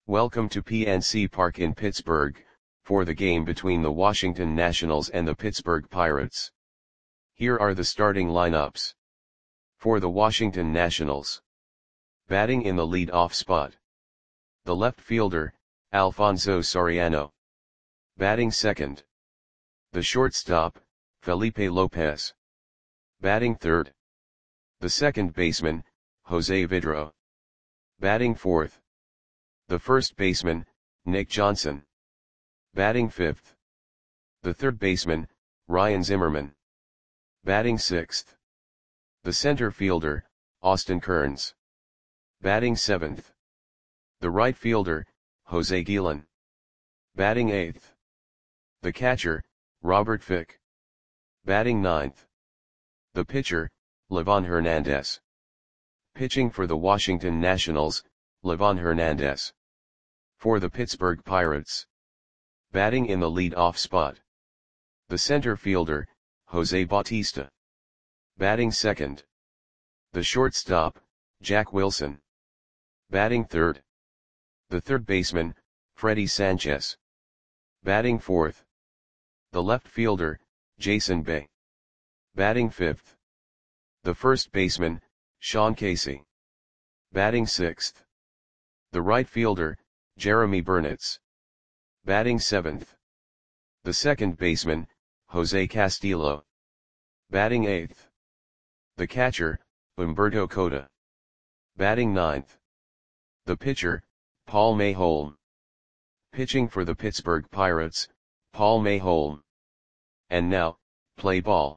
Welcome to PNC Park in Pittsburgh, for the game between the Washington Nationals and the Pittsburgh Pirates. Here are the starting lineups. For the Washington Nationals. Batting in the lead-off spot. The left fielder, Alfonso Soriano. Batting second. The shortstop, Felipe Lopez. Batting third. The second baseman, Jose Vidro. Batting fourth. The first baseman, Nick Johnson. Batting fifth. The third baseman, Ryan Zimmerman. Batting sixth. The center fielder, Austin Kearns. Batting seventh. The right fielder, Jose Guillen. Batting eighth. The catcher, Robert Fick. Batting ninth. The pitcher, Livan Hernandez. Pitching for the Washington Nationals, Livan Hernandez. For the Pittsburgh Pirates. Batting in the lead-off spot. The center fielder, Jose Bautista. Batting second. The shortstop, Jack Wilson. Batting third. The third baseman, Freddie Sanchez. Batting fourth. The left fielder, Jason Bay. Batting fifth. The first baseman, Sean Casey. Batting sixth. The right fielder, Jeremy Burnitz. Batting seventh. The second baseman, Jose Castillo. Batting eighth. The catcher, Humberto Cota. Batting ninth. The pitcher, Paul Mayholm. Pitching for the Pittsburgh Pirates, Paul Mayholm. And now, play ball.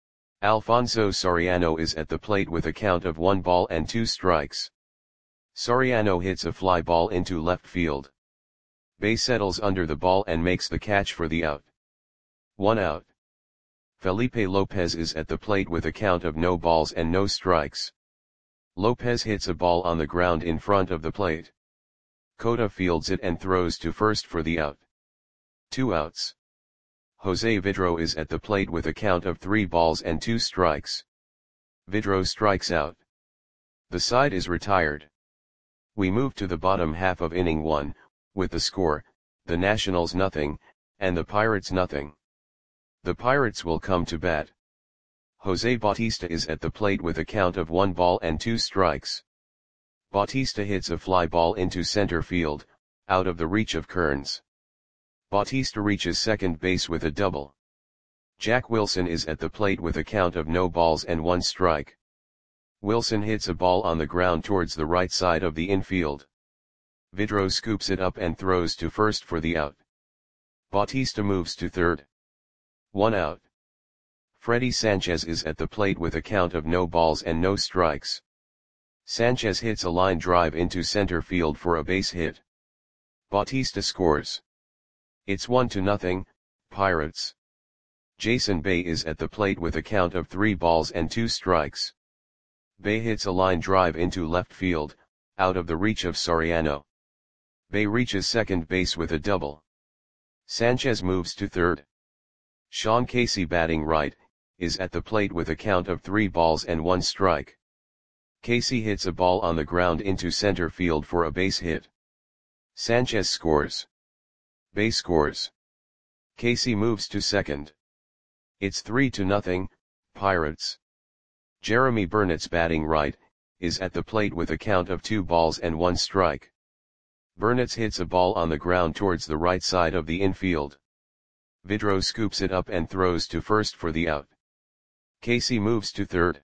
Alfonso Soriano is at the plate with a count of 1 ball and 2 strikes. Soriano hits a fly ball into left field. Bay settles under the ball and makes the catch for the out. 1 out. Felipe Lopez is at the plate with a count of no balls and no strikes. Lopez hits a ball on the ground in front of the plate. Cota fields it and throws to first for the out. 2 outs. Jose Vidro is at the plate with a count of 3 balls and 2 strikes. Vidro strikes out. The side is retired. We move to the bottom half of inning 1, with the score, the Nationals nothing, and the Pirates nothing. The Pirates will come to bat. Jose Bautista is at the plate with a count of 1 ball and 2 strikes. Bautista hits a fly ball into center field, out of the reach of Kearns. Bautista reaches second base with a double. Jack Wilson is at the plate with a count of no balls and 1 strike. Wilson hits a ball on the ground towards the right side of the infield. Vidro scoops it up and throws to first for the out. Bautista moves to third. 1 out. Freddie Sanchez is at the plate with a count of no balls and no strikes. Sanchez hits a line drive into center field for a base hit. Bautista scores. It's 1-0, Pirates. Jason Bay is at the plate with a count of 3 balls and 2 strikes. Bay hits a line drive into left field, out of the reach of Soriano. Bay reaches second base with a double. Sanchez moves to third. Sean Casey, batting right, is at the plate with a count of 3 balls and 1 strike. Casey hits a ball on the ground into center field for a base hit. Sanchez scores. Bay scores. Casey moves to second. It's 3-0, Pirates. Jeremy Burnitz, batting right, is at the plate with a count of 2 balls and 1 strike. Burnitz hits a ball on the ground towards the right side of the infield. Vidro scoops it up and throws to first for the out. Casey moves to third.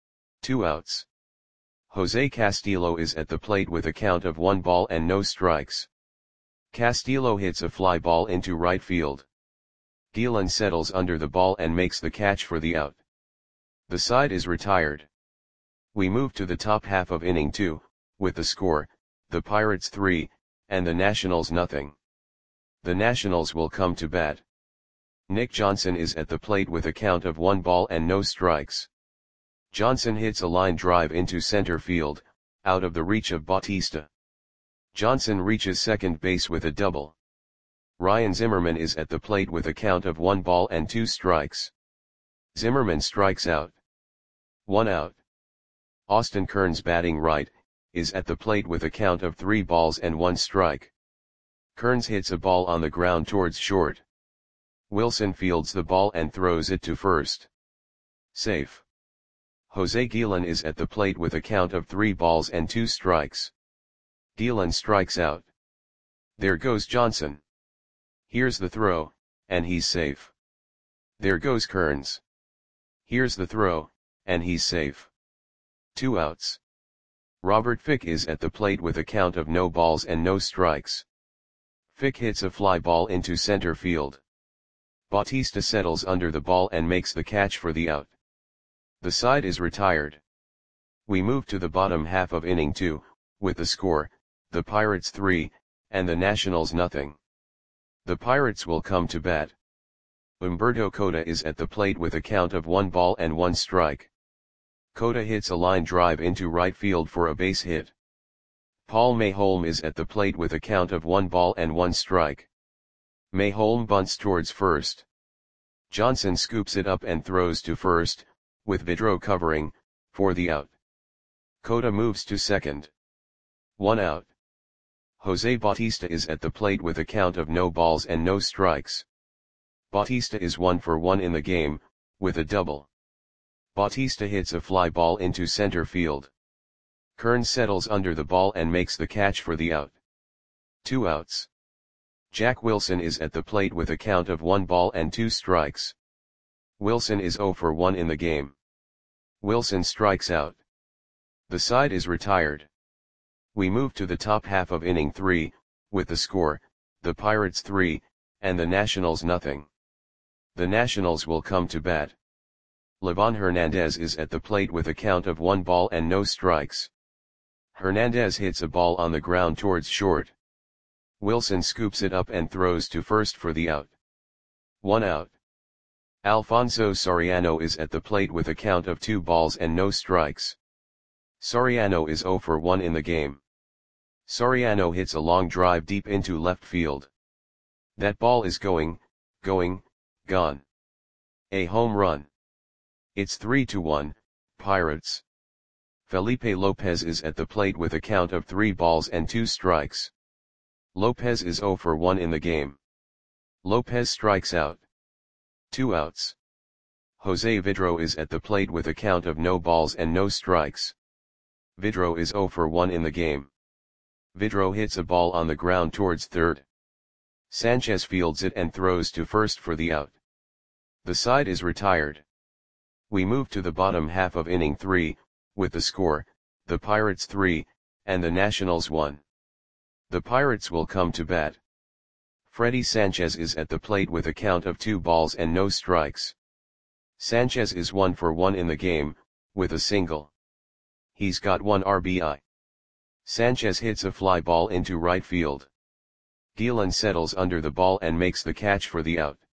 2 outs. Jose Castillo is at the plate with a count of 1 ball and no strikes. Castillo hits a fly ball into right field. Guillen settles under the ball and makes the catch for the out. The side is retired. We move to the top half of inning 2, with the score, the Pirates 3, and the Nationals nothing. The Nationals will come to bat. Nick Johnson is at the plate with a count of 1 ball and no strikes. Johnson hits a line drive into center field, out of the reach of Bautista. Johnson reaches second base with a double. Ryan Zimmerman is at the plate with a count of 1 ball and 2 strikes. Zimmerman strikes out. 1 out. Austin Kearns, batting right, is at the plate with a count of 3 balls and 1 strike. Kearns hits a ball on the ground towards short. Wilson fields the ball and throws it to first. Safe. Jose Guillen is at the plate with a count of 3 balls and 2 strikes. Guillen strikes out. There goes Johnson. Here's the throw, and he's safe. There goes Kearns. Here's the throw, and he's safe. 2 outs. Robert Fick is at the plate with a count of no balls and no strikes. Fick hits a fly ball into center field. Bautista settles under the ball and makes the catch for the out. The side is retired. We move to the bottom half of inning 2, with the score, the Pirates 3, and the Nationals nothing. The Pirates will come to bat. Humberto Cota is at the plate with a count of 1 ball and 1 strike. Cota hits a line drive into right field for a base hit. Paul Mayholm is at the plate with a count of 1 ball and 1 strike. Mayholm bunts towards first. Johnson scoops it up and throws to first, with Vidro covering, for the out. Cota moves to second. 1 out. Jose Bautista is at the plate with a count of no balls and no strikes. Bautista is 1 for 1 in the game, with a double. Bautista hits a fly ball into center field. Kearns settles under the ball and makes the catch for the out. 2 outs. Jack Wilson is at the plate with a count of 1 ball and 2 strikes. Wilson is 0 for 1 in the game. Wilson strikes out. The side is retired. We move to the top half of inning 3, with the score, the Pirates 3, and the Nationals nothing. The Nationals will come to bat. Livan Hernandez is at the plate with a count of 1 ball and no strikes. Hernandez hits a ball on the ground towards short. Wilson scoops it up and throws to first for the out. 1 out. Alfonso Soriano is at the plate with a count of 2 balls and no strikes. Soriano is 0 for 1 in the game. Soriano hits a long drive deep into left field. That ball is going, gone. A home run. It's 3-1, Pirates. Felipe Lopez is at the plate with a count of 3 balls and 2 strikes. Lopez is 0 for 1 in the game. Lopez strikes out. 2 outs. Jose Vidro is at the plate with a count of no balls and no strikes. Vidro is 0 for 1 in the game. Vidro hits a ball on the ground towards third. Sanchez fields it and throws to first for the out. The side is retired. We move to the bottom half of inning 3, with the score, the Pirates 3, and the Nationals 1. The Pirates will come to bat. Freddy Sanchez is at the plate with a count of 2 balls and no strikes. Sanchez is 1 for 1 in the game, with a single. He's got 1 RBI. Sanchez hits a fly ball into right field. Guillen settles under the ball and makes the catch for the out.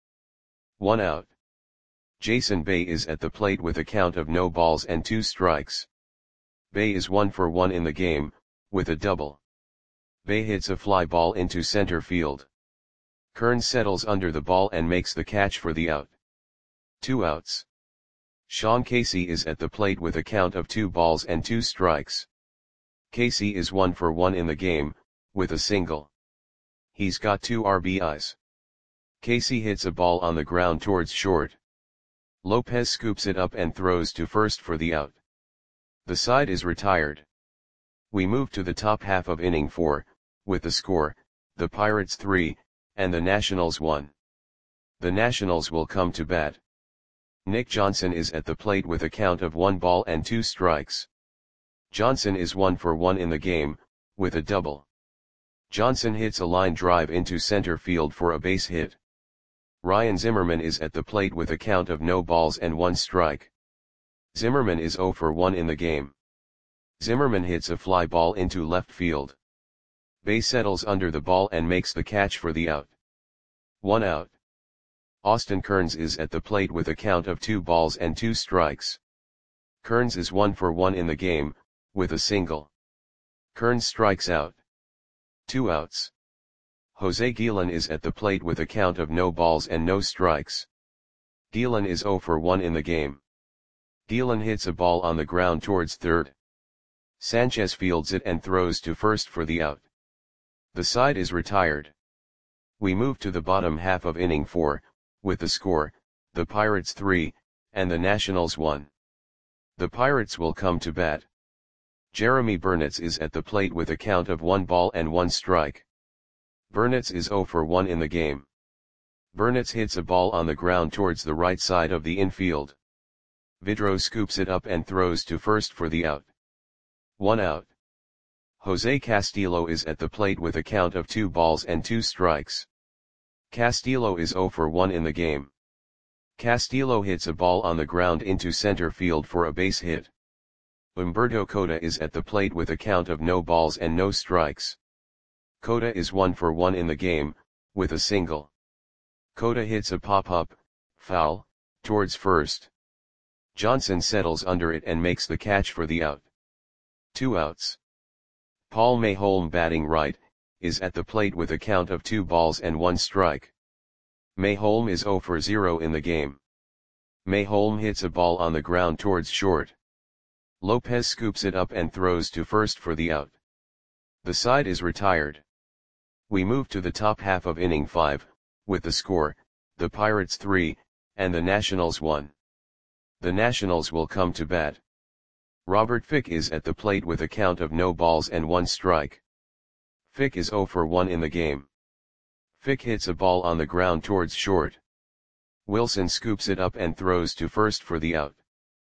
1 out. Jason Bay is at the plate with a count of no balls and 2 strikes. Bay is 1 for 1 in the game, with a double. Bay hits a fly ball into center field. Kearns settles under the ball and makes the catch for the out. 2 outs. Sean Casey is at the plate with a count of 2 balls and 2 strikes. Casey is 1 for 1 in the game, with a single. He's got 2 RBIs. Casey hits a ball on the ground towards short. Lopez scoops it up and throws to first for the out. The side is retired. We move to the top half of inning 4, with the score, the Pirates 3, and the Nationals 1. The Nationals will come to bat. Nick Johnson is at the plate with a count of 1 ball and 2 strikes. Johnson is 1 for 1 in the game, with a double. Johnson hits a line drive into center field for a base hit. Ryan Zimmerman is at the plate with a count of no balls and 1 strike. Zimmerman is 0 for 1 in the game. Zimmerman hits a fly ball into left field. Bay settles under the ball and makes the catch for the out. 1 out. Austin Kearns is at the plate with a count of 2 balls and 2 strikes. Kearns is 1 for 1 in the game, with a single. Kearns strikes out. 2 outs. Jose Guillen is at the plate with a count of no balls and no strikes. Guillen is 0 for 1 in the game. Guillen hits a ball on the ground towards third. Sanchez fields it and throws to first for the out. The side is retired. We move to the bottom half of inning 4, with the score, the Pirates 3, and the Nationals 1. The Pirates will come to bat. Jeremy Burnitz is at the plate with a count of 1 ball and 1 strike. Burnitz is 0 for 1 in the game. Burnitz hits a ball on the ground towards the right side of the infield. Vidro scoops it up and throws to first for the out. 1 out. Jose Castillo is at the plate with a count of 2 balls and 2 strikes. Castillo is 0 for 1 in the game. Castillo hits a ball on the ground into center field for a base hit. Humberto Cota is at the plate with a count of no balls and no strikes. Cota is 1 for 1 in the game, with a single. Cota hits a pop-up, foul, towards first. Johnson settles under it and makes the catch for the out. 2 outs. Paul Mayholm, batting right, is at the plate with a count of 2 balls and 1 strike. Mayholm is 0 for 0 in the game. Mayholm hits a ball on the ground towards short. Lopez scoops it up and throws to first for the out. The side is retired. We move to the top half of inning 5, with the score, the Pirates 3, and the Nationals 1. The Nationals will come to bat. Robert Fick is at the plate with a count of no balls and 1 strike. Fick is 0 for 1 in the game. Fick hits a ball on the ground towards short. Wilson scoops it up and throws to first for the out.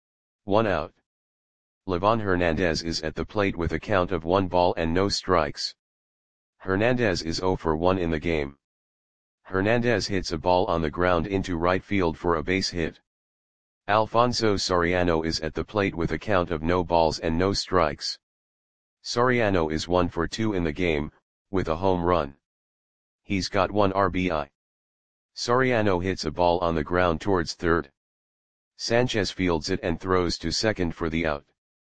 1 out. Livan Hernandez is at the plate with a count of 1 ball and no strikes. Hernandez is 0 for 1 in the game. Hernandez hits a ball on the ground into right field for a base hit. Alfonso Soriano is at the plate with a count of no balls and no strikes. Soriano is 1 for 2 in the game, with a home run. He's got 1 RBI. Soriano hits a ball on the ground towards third. Sanchez fields it and throws to second for the out.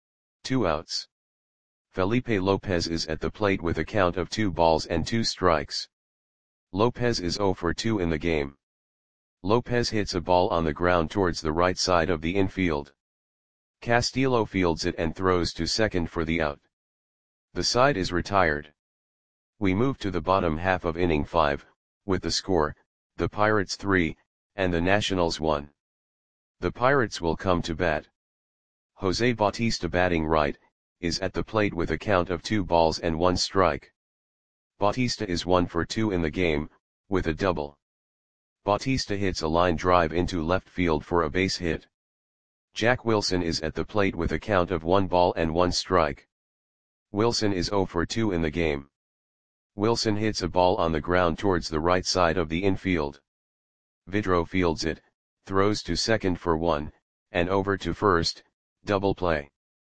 2 outs. Felipe Lopez is at the plate with a count of 2 balls and 2 strikes. Lopez is 0 for 2 in the game. Lopez hits a ball on the ground towards the right side of the infield. Castillo fields it and throws to second for the out. The side is retired. We move to the bottom half of inning 5, with the score, the Pirates 3, and the Nationals 1. The Pirates will come to bat. Jose Bautista, batting right, is at the plate with a count of 2 balls and 1 strike. Bautista is 1 for 2 in the game, with a double. Bautista hits a line drive into left field for a base hit. Jack Wilson is at the plate with a count of 1 ball and 1 strike. Wilson is 0 for 2 in the game. Wilson hits a ball on the ground towards the right side of the infield. Vidro fields it, throws to second for 1, and over to first, double play.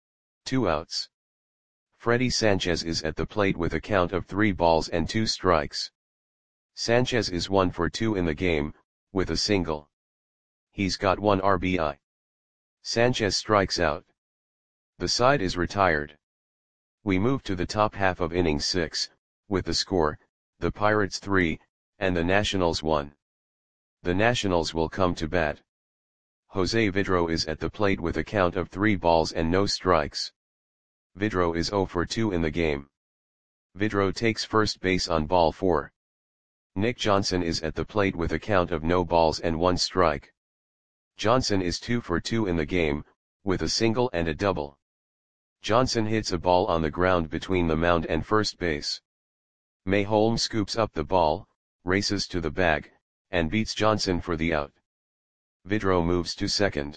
2 outs. Freddy Sanchez is at the plate with a count of 3 balls and 2 strikes. Sanchez is 1 for 2 in the game, with a single. He's got 1 RBI. Sanchez strikes out. The side is retired. We move to the top half of inning 6, with the score, the Pirates 3, and the Nationals 1. The Nationals will come to bat. Jose Vidro is at the plate with a count of 3 balls and no strikes. Vidro is 0 for 2 in the game. Vidro takes first base on ball 4. Nick Johnson is at the plate with a count of no balls and 1 strike. Johnson is 2 for 2 in the game, with a single and a double. Johnson hits a ball on the ground between the mound and first base. Mayholm scoops up the ball, races to the bag, and beats Johnson for the out. Vidro moves to second.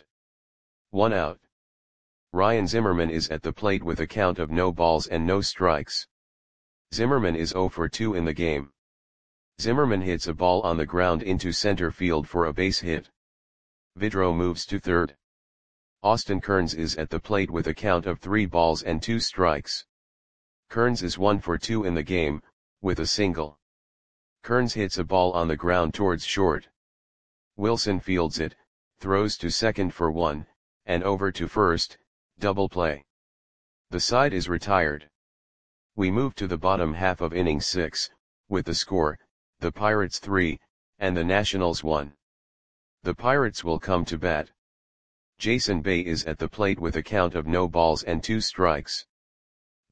1 out. Ryan Zimmerman is at the plate with a count of no balls and no strikes. Zimmerman is 0 for 2 in the game. Zimmerman hits a ball on the ground into center field for a base hit. Vidro moves to third. Austin Kearns is at the plate with a count of 3 balls and 2 strikes. Kearns is 1 for 2 in the game, with a single. Kearns hits a ball on the ground towards short. Wilson fields it, throws to second for 1, and over to first, double play. The side is retired. We move to the bottom half of inning 6, with the score, the Pirates 3, and the Nationals 1. The Pirates will come to bat. Jason Bay is at the plate with a count of no balls and 2 strikes.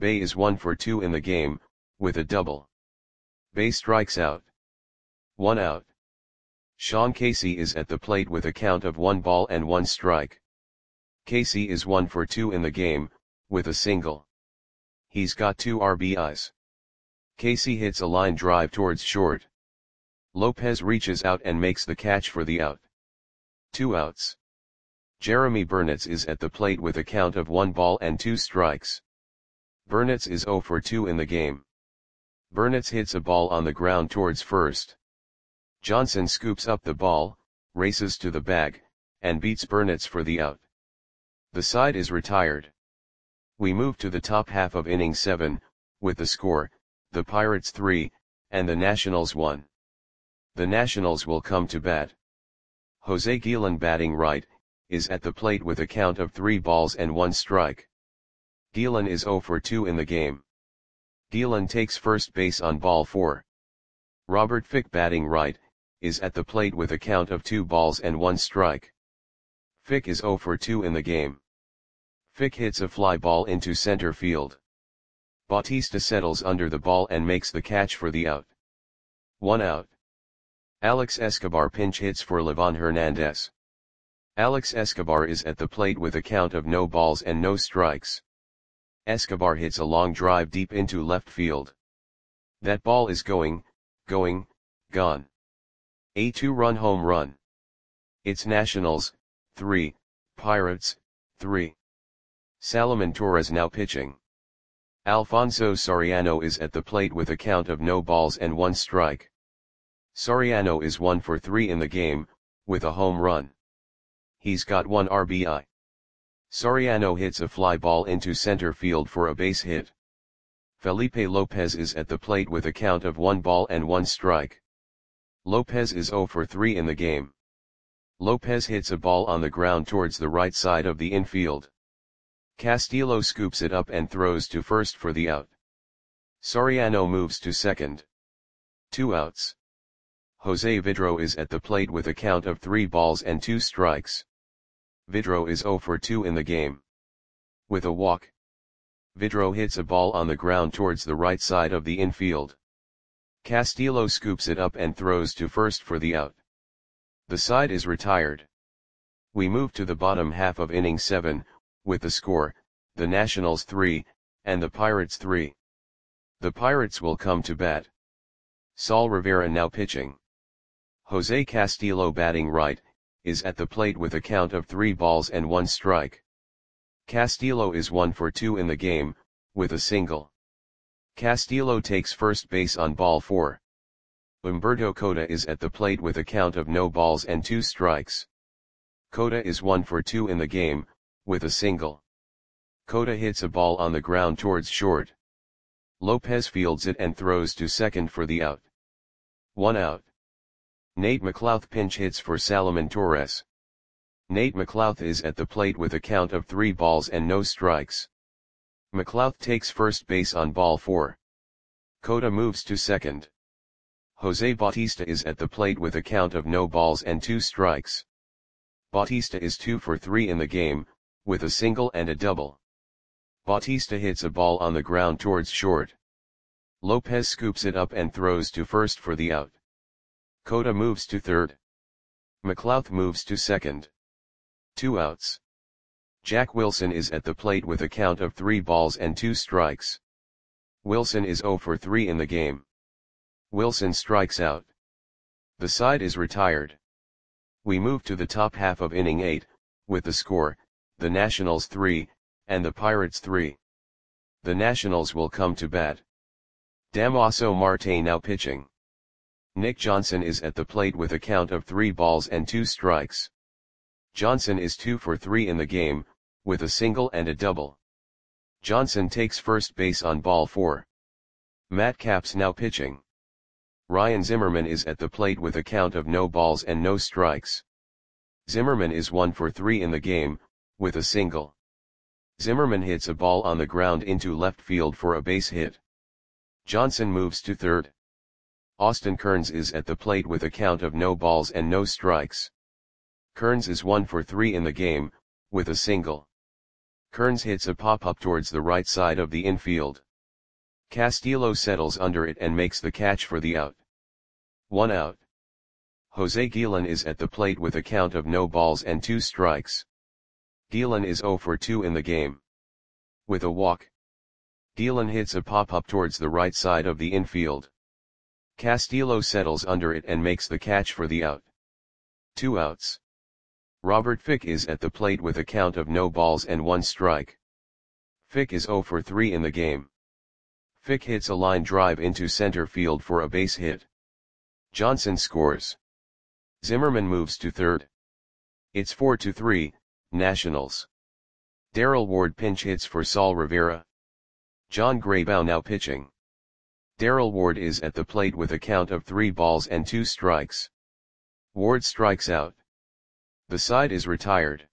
Bay is 1 for 2 in the game, with a double. Bay strikes out. 1 out. Sean Casey is at the plate with a count of 1 ball and 1 strike. Casey is 1 for 2 in the game, with a single. He's got 2 RBIs. Casey hits a line drive towards short. Lopez reaches out and makes the catch for the out. 2 outs. Jeremy Burnitz is at the plate with a count of 1 ball and 2 strikes. Burnitz is 0 for 2 in the game. Burnitz hits a ball on the ground towards first. Johnson scoops up the ball, races to the bag, and beats Burnitz for the out. The side is retired. We move to the top half of inning 7, with the score, the Pirates 3, and the Nationals 1. The Nationals will come to bat. Jose Guillen, batting right, is at the plate with a count of 3 balls and 1 strike. Guillen is 0 for 2 in the game. Guillen takes first base on ball 4. Robert Fick, batting right, is at the plate with a count of 2 balls and 1 strike. Fick is 0 for 2 in the game. Fick hits a fly ball into center field. Bautista settles under the ball and makes the catch for the out. 1 out. Alex Escobar pinch hits for Livan Hernandez. Alex Escobar is at the plate with a count of no balls and no strikes. Escobar hits a long drive deep into left field. That ball is gone. A 2-run home run. It's Nationals, 3, Pirates, 3. Salomon Torres now pitching. Alfonso Soriano is at the plate with a count of no balls and 1 strike. Soriano is 1 for 3 in the game, with a home run. He's got 1 RBI. Soriano hits a fly ball into center field for a base hit. Felipe Lopez is at the plate with a count of 1 ball and 1 strike. Lopez is 0 for 3 in the game. Lopez hits a ball on the ground towards the right side of the infield. Castillo scoops it up and throws to first for the out. Soriano moves to second. 2 outs. Jose Vidro is at the plate with a count of 3 balls and 2 strikes. Vidro is 0 for 2 in the game. With a walk. Vidro hits a ball on the ground towards the right side of the infield. Castillo scoops it up and throws to first for the out. The side is retired. We move to the bottom half of inning 7, with the score, the Nationals 3, and the Pirates 3. The Pirates will come to bat. Saul Rivera now pitching. Jose Castillo, batting right, is at the plate with a count of 3 balls and 1 strike. Castillo is 1 for 2 in the game, with a single. Castillo takes first base on ball 4. Humberto Cota is at the plate with a count of no balls and 2 strikes. Cota is 1 for 2 in the game, with a single. Cota hits a ball on the ground towards short. Lopez fields it and throws to second for the out. 1 out. Nate McLouth pinch hits for Salomon Torres. Nate McLouth is at the plate with a count of 3 balls and no strikes. McLouth takes first base on ball 4. Cota moves to second. Jose Bautista is at the plate with a count of no balls and 2 strikes. Bautista is 2 for 3 in the game, with a single and a double. Bautista hits a ball on the ground towards short. Lopez scoops it up and throws to first for the out. Cota moves to third. McLouth moves to second. 2 outs. Jack Wilson is at the plate with a count of 3 balls and 2 strikes. Wilson is 0 for 3 in the game. Wilson strikes out. The side is retired. We move to the top half of inning 8, with the score, the Nationals 3, and the Pirates 3. The Nationals will come to bat. Damaso Marte now pitching. Nick Johnson is at the plate with a count of 3 balls and 2 strikes. Johnson is 2 for 3 in the game, with a single and a double. Johnson takes first base on ball 4. Matt Capps now pitching. Ryan Zimmerman is at the plate with a count of no balls and no strikes. Zimmerman is 1 for 3 in the game, with a single. Zimmerman hits a ball on the ground into left field for a base hit. Johnson moves to third. Austin Kearns is at the plate with a count of no balls and no strikes. Kearns is 1 for 3 in the game, with a single. Kearns hits a pop-up towards the right side of the infield. Castillo settles under it and makes the catch for the out. 1 out. Jose Guillen is at the plate with a count of no balls and 2 strikes. Guillen is 0 for 2 in the game. With a walk. Guillen hits a pop-up towards the right side of the infield. Castillo settles under it and makes the catch for the out. 2 outs. Robert Fick is at the plate with a count of no balls and 1 strike. Fick is 0 for 3 in the game. Fick hits a line drive into center field for a base hit. Johnson scores. Zimmerman moves to third. It's 4-3, Nationals. Darrell Ward pinch hits for Saul Rivera. John Graybow now pitching. Darrell Ward is at the plate with a count of 3 balls and 2 strikes. Ward strikes out. The side is retired.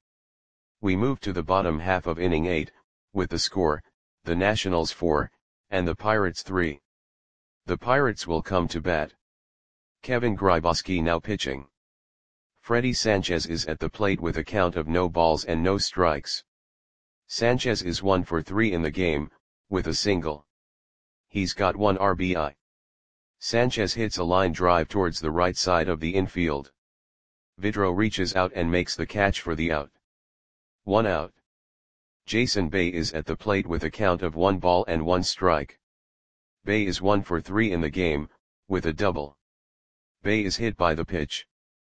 We move to the bottom half of inning 8, with the score, the Nationals 4, and the Pirates 3. The Pirates will come to bat. Kevin Grybauski now pitching. Freddie Sanchez is at the plate with a count of no balls and no strikes. Sanchez is 1 for 3 in the game, with a single. He's got 1 RBI. Sanchez hits a line drive towards the right side of the infield. Vidro reaches out and makes the catch for the out. 1 out. Jason Bay is at the plate with a count of 1 ball and 1 strike. Bay is 1 for 3 in the game, with a double. Bay is hit by the pitch.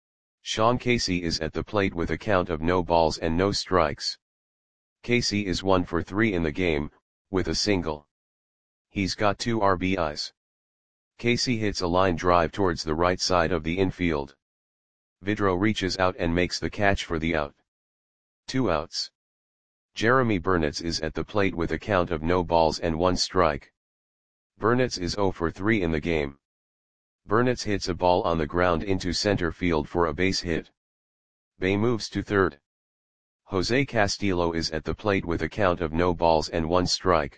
Sean Casey is at the plate with a count of no balls and no strikes. Casey is 1 for 3 in the game, with a single. He's got 2 RBIs. Casey hits a line drive towards the right side of the infield. Vidro reaches out and makes the catch for the out. 2 outs. Jeremy Burnitz is at the plate with a count of no balls and 1 strike. Burnitz is 0 for 3 in the game. Burnitz hits a ball on the ground into center field for a base hit. Bay moves to third. Jose Castillo is at the plate with a count of no balls and 1 strike.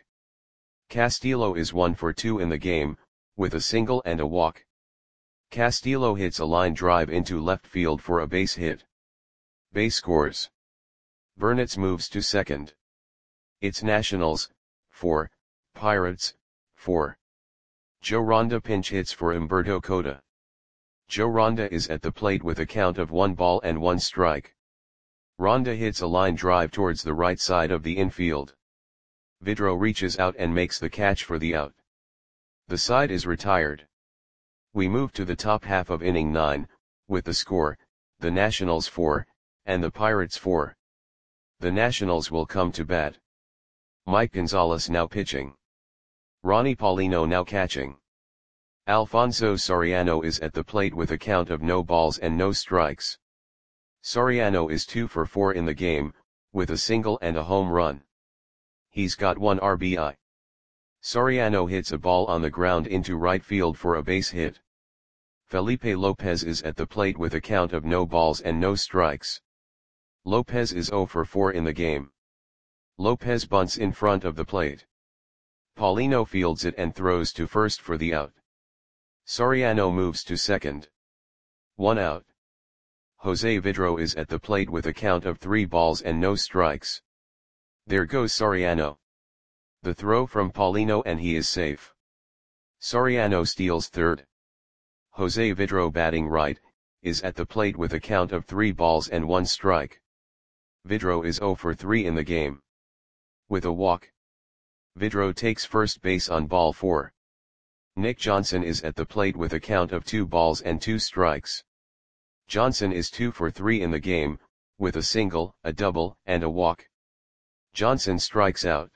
Castillo is 1 for 2 in the game, with a single and a walk. Castillo hits a line drive into left field for a base hit. Bay scores. Burnitz moves to second. It's Nationals, 4, Pirates, 4. Joe Ronda pinch hits for Humberto Cota. Joe Ronda is at the plate with a count of 1 ball and 1 strike. Ronda hits a line drive towards the right side of the infield. Vidro reaches out and makes the catch for the out. The side is retired. We move to the top half of inning 9, with the score, the Nationals 4, and the Pirates 4. The Nationals will come to bat. Mike Gonzalez now pitching. Ronnie Paulino now catching. Alfonso Soriano is at the plate with a count of no balls and no strikes. Soriano is 2 for 4 in the game, with a single and a home run. He's got 1 RBI. Soriano hits a ball on the ground into right field for a base hit. Felipe Lopez is at the plate with a count of no balls and no strikes. Lopez is 0 for 4 in the game. Lopez bunts in front of the plate. Paulino fields it and throws to first for the out. Soriano moves to second. 1 out. Jose Vidro is at the plate with a count of 3 balls and no strikes. There goes Soriano. The throw from Paulino and he is safe. Soriano steals third. Jose Vidro batting right, is at the plate with a count of 3 balls and 1 strike. Vidro is 0 for 3 in the game. With a walk. Vidro takes first base on ball 4. Nick Johnson is at the plate with a count of 2 balls and 2 strikes. Johnson is 2 for 3 in the game, with a single, a double, and a walk. Johnson strikes out.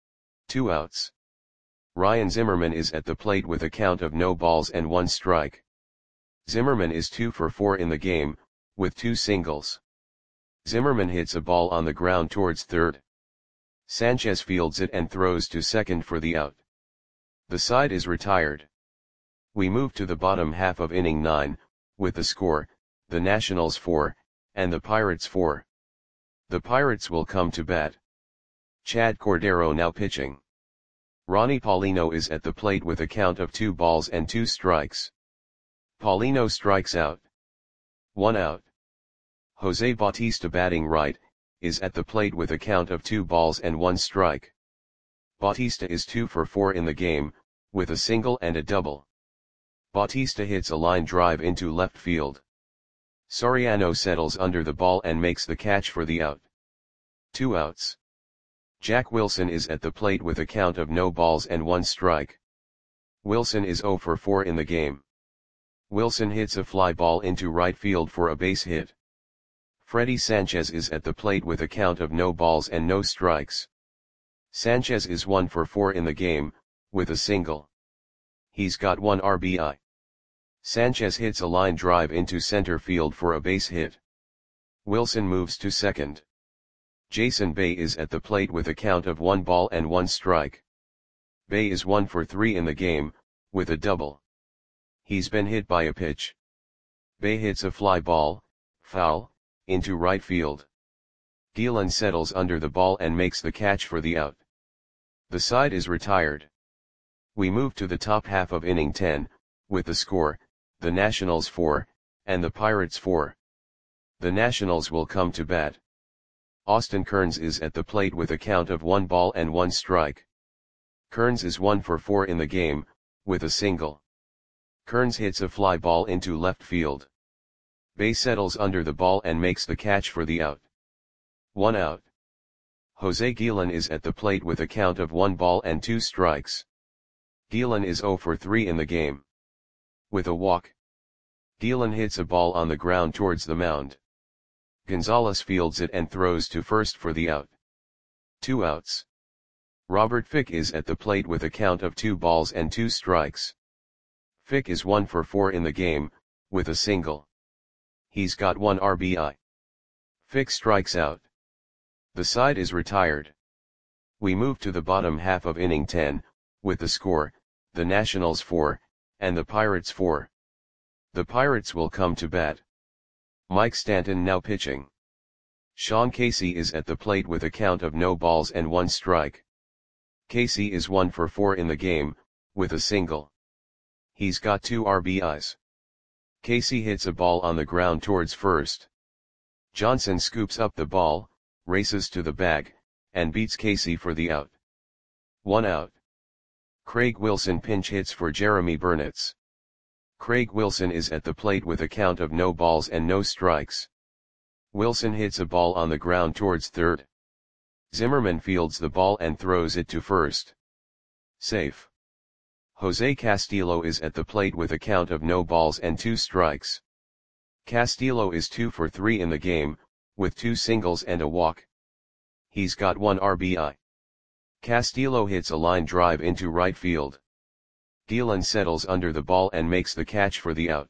2 outs. Ryan Zimmerman is at the plate with a count of no balls and 1 strike. Zimmerman is 2 for 4 in the game, with 2 singles. Zimmerman hits a ball on the ground towards third. Sanchez fields it and throws to second for the out. The side is retired. We move to the bottom half of inning 9, with the score, the Nationals 4, and the Pirates 4. The Pirates will come to bat. Chad Cordero now pitching. Ronnie Paulino is at the plate with a count of 2 balls and 2 strikes. Paulino strikes out. 1 out. Jose Bautista batting right, is at the plate with a count of 2 balls and 1 strike. Bautista is 2 for 4 in the game, with a single and a double. Bautista hits a line drive into left field. Soriano settles under the ball and makes the catch for the out. 2 outs. Jack Wilson is at the plate with a count of no balls and 1 strike. Wilson is 0 for 4 in the game. Wilson hits a fly ball into right field for a base hit. Freddy Sanchez is at the plate with a count of no balls and no strikes. Sanchez is 1 for 4 in the game, with a single. He's got 1 RBI. Sanchez hits a line drive into center field for a base hit. Wilson moves to second. Jason Bay is at the plate with a count of 1 ball and 1 strike. Bay is 1 for 3 in the game, with a double. He's been hit by a pitch. Bay hits a fly ball, foul, into right field. Gielan settles under the ball and makes the catch for the out. The side is retired. We move to the top half of inning 10, with the score, the Nationals 4, and the Pirates 4. The Nationals will come to bat. Austin Kearns is at the plate with a count of 1 ball and 1 strike. Kearns is 1 for 4 in the game, with a single. Kearns hits a fly ball into left field. Bay settles under the ball and makes the catch for the out. 1 out. Jose Gielan is at the plate with a count of 1 ball and 2 strikes. Gielan is 0 for 3 in the game. With a walk. Gielan hits a ball on the ground towards the mound. Gonzalez fields it and throws to first for the out. 2 outs. Robert Fick is at the plate with a count of 2 balls and 2 strikes. Fick is 1 for 4 in the game, with a single. He's got 1 RBI. Fick strikes out. The side is retired. We move to the bottom half of inning 10, with the score, the Nationals 4, and the Pirates 4. The Pirates will come to bat. Mike Stanton now pitching. Sean Casey is at the plate with a count of no balls and 1 strike. Casey is 1 for 4 in the game, with a single. He's got 2 RBIs. Casey hits a ball on the ground towards first. Johnson scoops up the ball, races to the bag, and beats Casey for the out. 1 out. Craig Wilson pinch hits for Jeremy Burnitz. Craig Wilson is at the plate with a count of no balls and no strikes. Wilson hits a ball on the ground towards third. Zimmerman fields the ball and throws it to first. Safe. Jose Castillo is at the plate with a count of no balls and 2 strikes. Castillo is 2 for 3 in the game, with 2 singles and a walk. He's got 1 RBI. Castillo hits a line drive into right field. Gielan settles under the ball and makes the catch for the out.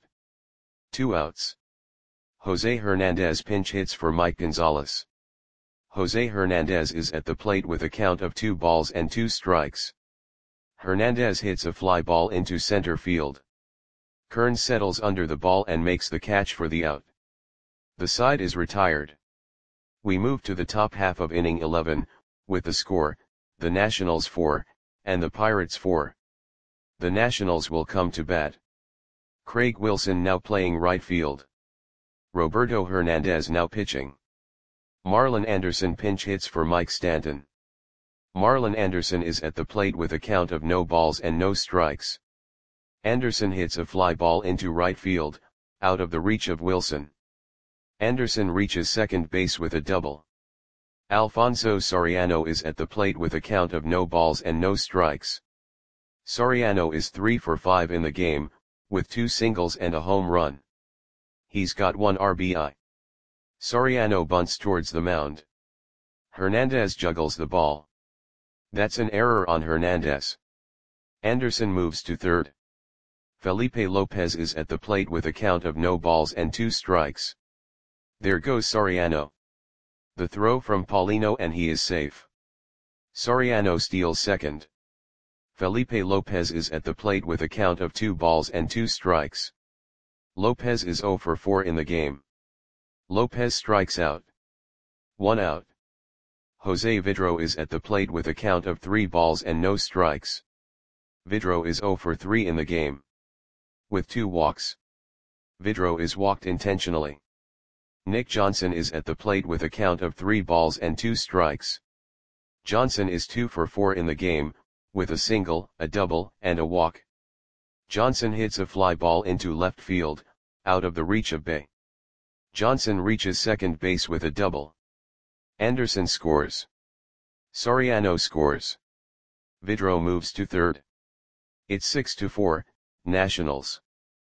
2 outs. Jose Hernandez pinch hits for Mike Gonzalez. Jose Hernandez is at the plate with a count of 2 balls and 2 strikes. Hernandez hits a fly ball into center field. Kearns settles under the ball and makes the catch for the out. The side is retired. We move to the top half of inning 11, with the score, the Nationals 4, and the Pirates 4. The Nationals will come to bat. Craig Wilson now playing right field. Roberto Hernandez now pitching. Marlon Anderson pinch hits for Mike Stanton. Marlon Anderson is at the plate with a count of no balls and no strikes. Anderson hits a fly ball into right field, out of the reach of Wilson. Anderson reaches second base with a double. Alfonso Soriano is at the plate with a count of no balls and no strikes. Soriano is 3 for 5 in the game, with 2 singles and a home run. He's got 1 RBI. Soriano bunts towards the mound. Hernandez juggles the ball. That's an error on Hernandez. Anderson moves to third. Felipe Lopez is at the plate with a count of no balls and 2 strikes. There goes Soriano. The throw from Paulino and he is safe. Soriano steals second. Felipe Lopez is at the plate with a count of 2 balls and 2 strikes. Lopez is 0 for 4 in the game. Lopez strikes out. 1 out. Jose Vidro is at the plate with a count of 3 balls and no strikes. Vidro is 0 for 3 in the game. With 2 walks. Vidro is walked intentionally. Nick Johnson is at the plate with a count of 3 balls and 2 strikes. Johnson is 2 for 4 in the game, with a single, a double, and a walk. Johnson hits a fly ball into left field, out of the reach of Bae. Johnson reaches second base with a double. Anderson scores. Soriano scores. Vidro moves to third. It's 6-4, Nationals.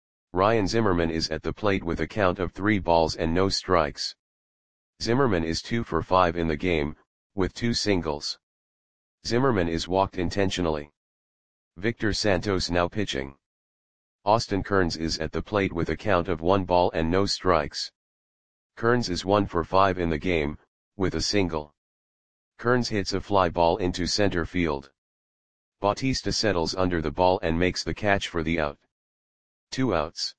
Ryan Zimmerman is at the plate with a count of 3 balls and no strikes. Zimmerman is 2 for 5 in the game, with 2 singles. Zimmerman is walked intentionally. Victor Santos now pitching. Austin Kearns is at the plate with a count of 1 ball and no strikes. Kearns is 1 for 5 in the game, with a single. Kearns hits a fly ball into center field. Bautista settles under the ball and makes the catch for the out. 2 outs.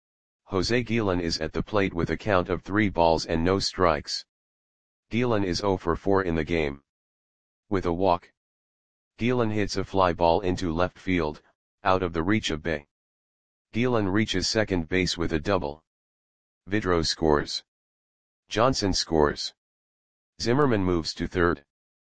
Jose Guillen is at the plate with a count of 3 balls and no strikes. Guillen is 0 for 4 in the game. With a walk. Guillen hits a fly ball into left field, out of the reach of Bae. Guillen reaches second base with a double. Vidro scores. Johnson scores. Zimmerman moves to third.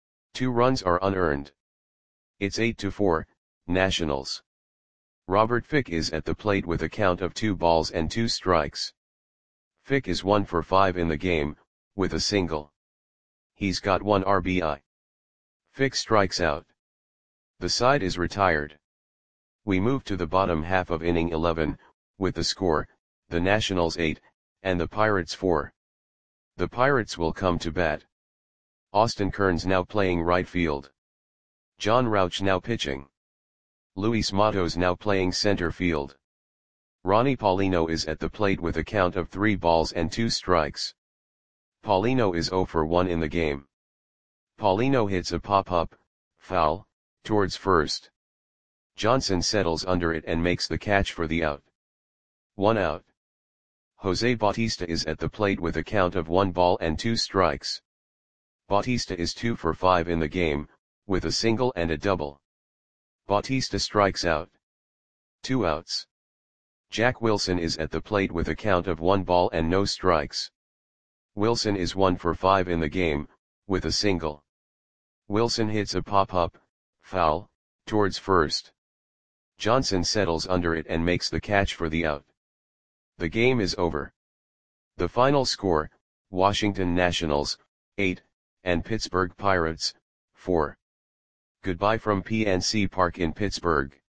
2 runs are unearned. It's 8-4, Nationals. Robert Fick is at the plate with a count of 2 balls and 2 strikes. Fick is 1 for 5 in the game, with a single. He's got 1 RBI. Fick strikes out. The side is retired. We move to the bottom half of inning 11, with the score, the Nationals 8, and the Pirates 4. The Pirates will come to bat. Austin Kearns now playing right field. John Rauch now pitching. Luis Matos now playing center field. Ronnie Paulino is at the plate with a count of 3 balls and 2 strikes. Paulino is 0 for 1 in the game. Paulino hits a pop-up, foul, towards first. Johnson settles under it and makes the catch for the out. 1 out. Jose Bautista is at the plate with a count of 1 ball and 2 strikes. Bautista is 2 for 5 in the game, with a single and a double. Bautista strikes out. 2 outs. Jack Wilson is at the plate with a count of 1 ball and no strikes. Wilson is 1 for 5 in the game, with a single. Wilson hits a pop-up, foul, towards first. Johnson settles under it and makes the catch for the out. The game is over. The final score, Washington Nationals, 8, and Pittsburgh Pirates, 4. Goodbye from PNC Park in Pittsburgh.